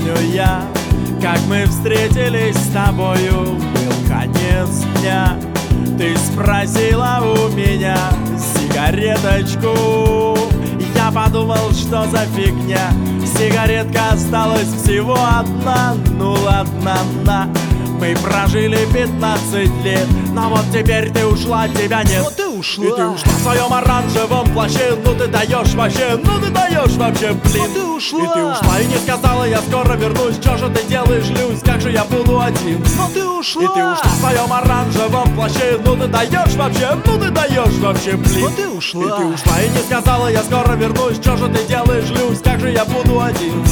помню я, как мы встретились с тобою. Был конец дня, ты спросила у меня сигареточку. Я подумал, что за фигня, сигаретка осталась всего одна. Ну ладно, на. Мы прожили 15 лет, но вот теперь ты ушла, тебя нет. Но ты ушла. И ты ушла в своем оранжевом плаще. Ну ты даешь вообще, ну ты даешь вообще, блин. Но ты ушла. И ты ушла и не сказала, я скоро вернусь. Что же ты делаешь, Люсь, как же я буду один? Но ты ушла. И ты ушла в своем оранжевом плаще. Ну ты даешь вообще, ну ты даешь вообще, блин. Но ты ушла. И ты ушла и не сказала, я скоро вернусь. Что же ты делаешь, Люсь, как же я буду один?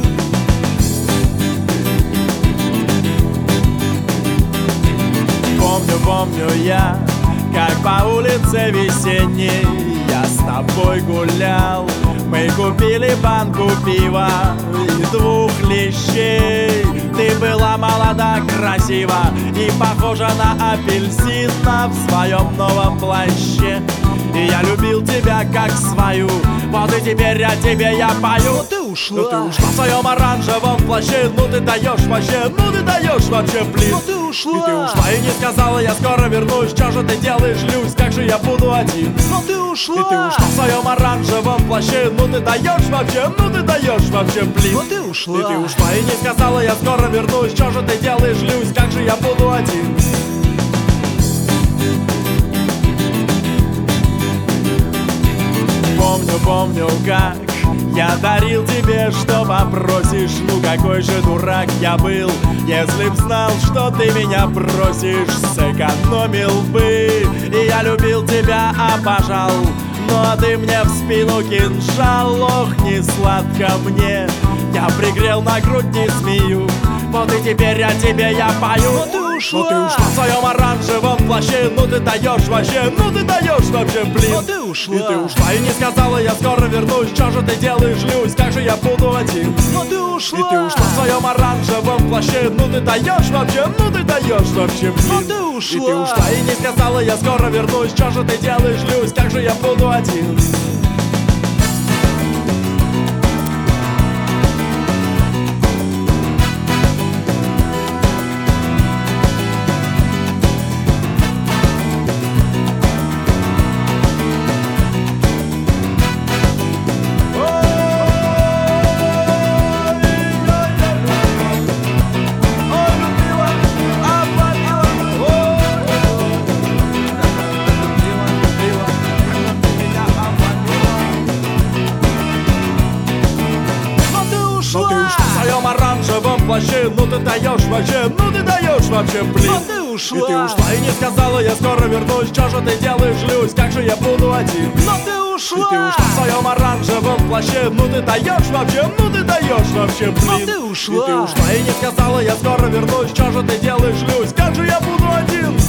Помню я, как по улице весенней я с тобой гулял. Мы купили банку пива и 2 лещей. Ты была молода, красива и похожа на апельсина в своем новом плаще. И я любил тебя как свою, вот и теперь о тебе я пою. Но ты ушла. Но ты ушла в своем оранжевом плаще. Ну ты даешь вообще, ну ты даешь вообще, блин. Но ты ушла. И ты ушла и не сказала, я скоро вернусь. Что же ты делаешь, Люсь, как же я буду один? Но ты ушла. И ты ушла в своем оранжевом плаще. Ну ты даешь вообще, ну ты даешь вообще, блин. Но ты ушла. И ты ушла и не сказала, я скоро вернусь. Что же ты делаешь, Люсь, как же я буду один? Помню, как я дарил тебе, что попросишь. Ну какой же дурак я был, если б знал, что ты меня просишь. Сэкономил бы, и я любил тебя, обожал. Но ты мне в спину кинжал, ох, не сладко мне. Я пригрел на грудь, не змею, вот и теперь о тебе я пою. Но ты ушла. Но ты ушла в своем оранжевом плаще. Ну ты даешь вообще, ну ты даешь вообще, блин. Но ты ушла. И ты ушла и не сказала, я скоро вернусь. Что же ты делаешь, Люсь, как же я буду один? Но ты ушла. И ты ушла в своем оранжевом плаще. Ну ты даешь вообще, ну ты даешь вообще, блин. Но ты ушла. И ты ушла и не сказала, я скоро вернусь. Что же ты делаешь, Люсь, как же я буду один? Но ты ушла. Ну ты ушла в своем оранжевом плаще. Ну ты даешь вообще, ну ты даешь вообще, блин. Но ты ушла. И ты ушла и не сказала, я скоро вернусь. Что же ты делаешь, Люсь, как же я буду один? Но ты И ушла. ты ушла в своем оранжевом плаще. Ну ты даешь вообще, ну ты даешь вообще, блин. Но ты ушла. И ты ушла и не сказала, я скоро вернусь. Что же ты делаешь, Люсь, как же я буду один?